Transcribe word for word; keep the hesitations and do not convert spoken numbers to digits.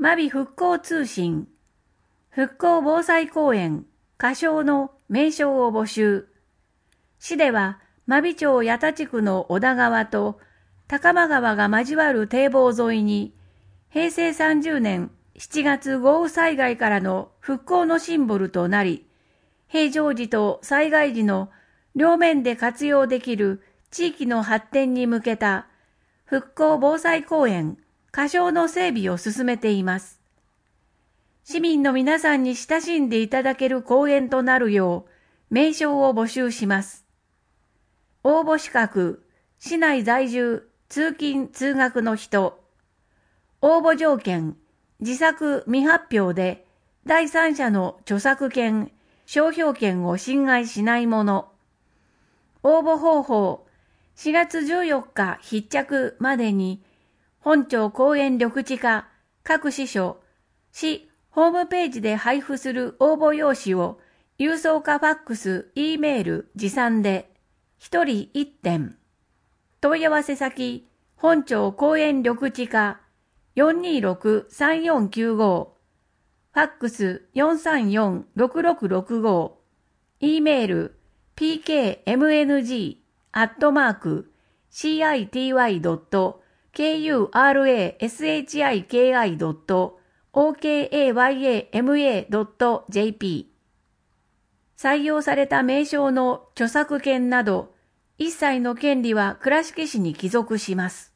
真備復興通信、復興防災公園、仮称の名称を募集。市では、真備町八田地区の小田川と高間川が交わる堤防沿いに、へいせいさんじゅうねんしちがつ豪雨災害からの復興のシンボルとなり、平常時と災害時の両面で活用できる地域の発展に向けた復興防災公園、仮称の整備を進めています。市民の皆さんに親しんでいただける公園となるよう、名称を募集します。応募資格、市内在住、通勤・通学の人。応募条件、自作未発表で、第三者の著作権、商標権を侵害しないもの。応募方法、しがつじゅうよっか必着までに、本町公園緑地課、各支所、市ホームページで配布する応募用紙を、郵送かファックス、Eメール、持参で、一人一点。問い合わせ先、本町公園緑地課 よんにーろくさんよんきゅうご、ファックス よんさんよんろくろくろくご、Eメール ピーケーエムエヌジー アットマーク シーアイティーワイ ドット ケーユーアールエーエスエイチアイケーアイ ドット オーケーエーワイエーエムエー ドット ジェーピー。採用された名称の著作権など、一切の権利は倉敷市に帰属します。